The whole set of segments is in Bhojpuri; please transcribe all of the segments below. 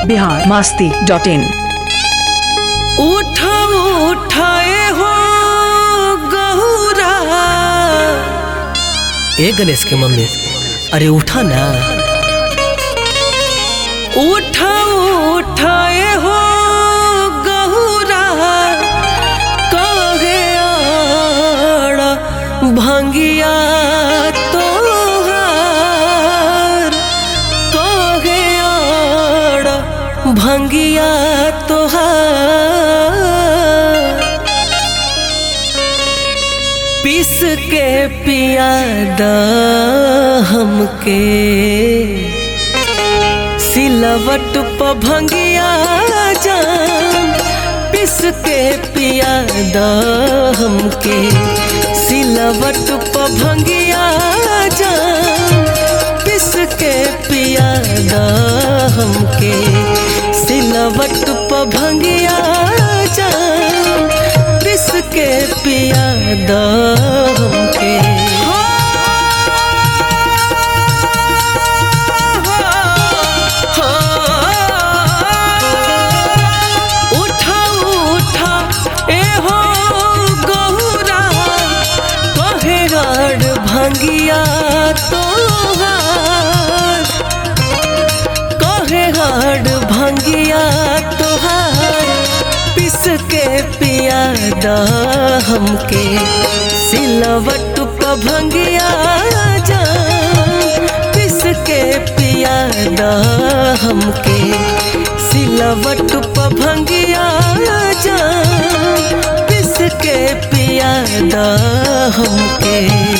biharmasti.in। उठा उठाए हो गहुरा। ए गणेश के मम्मी, अरे उठा ना। उठा उठाए हो गहुरा, कहे आड़ भंगिया तोहार, कहे आड़ भंगिया तोहार। पीस के पियादा हमके सिलवट प भंगिया जान। पीस के पियादा हमके सिलवट प भंगिया जान। पीस के पियादा हमके सिलवट प भंगिया जान। पीस के पियादा हमके। उठा उठा ए हो गहुरा, कहे गाड़ भंगिया तोहार, कहे गाड़ भंगिया तोहार। पीस के पियादा हमके सिलवट प भंगिया जान। पीस के पियादा हमके सिलवट प भंगिया जान। पीस के पियादा हमके।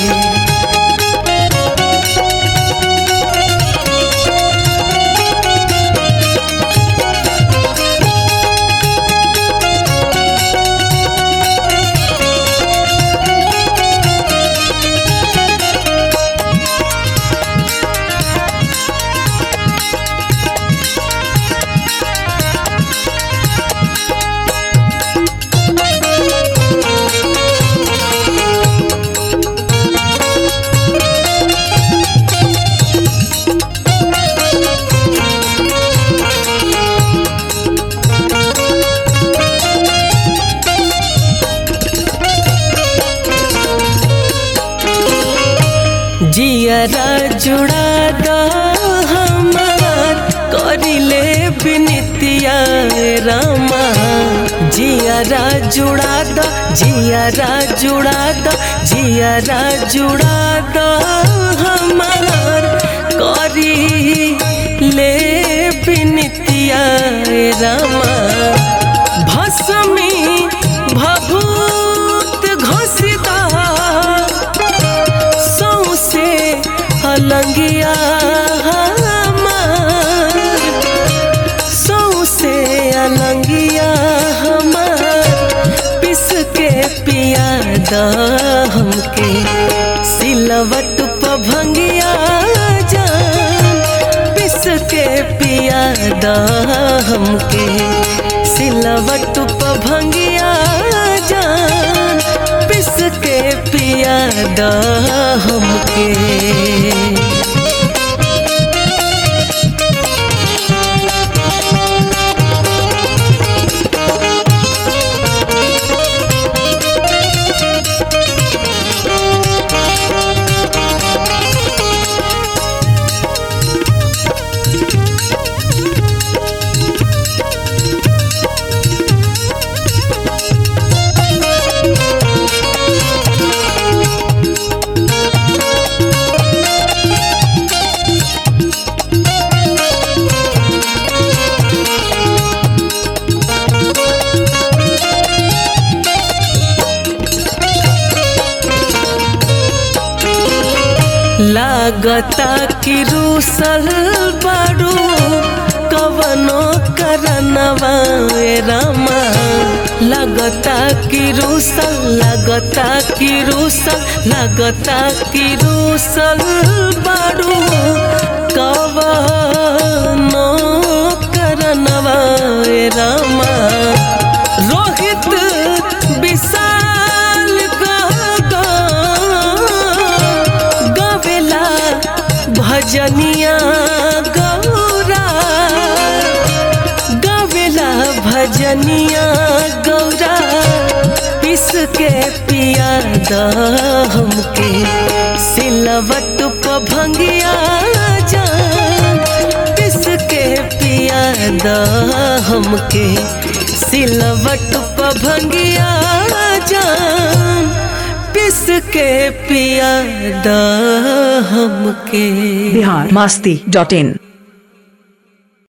जियरा जुड़ा दा हमार, करिले बिनतिया रामा। जियरा जुड़ा दा, जियरा जुड़ा दा, जियरा जुड़ा दा हमार, करिले बिनतिया रामा। भस्मी भभूत घसिदा सौसे अलंगिया हमार, सौसे अलंगिया हमार। पीस के पियादा हमके सिलवट प भंगिया जान। पीस के पियादा हमके सिलवट प भंगिया जान। पीस के पियादा हमके। लागता कि रूसल बारू कवनो करनवा रामा। लगता कि रूसल, लगता कि रूसल, लगता कि रूसल बारू कवनो करनवा रामा। रोहित विशाल गवेला भजनिया गौरा। के पिया दा हमके सिलवट प भंगिया जान पिस के पिया दा हमके सिलवट प भंगिया जान पिस के पिया दा हमके। biharmasti.in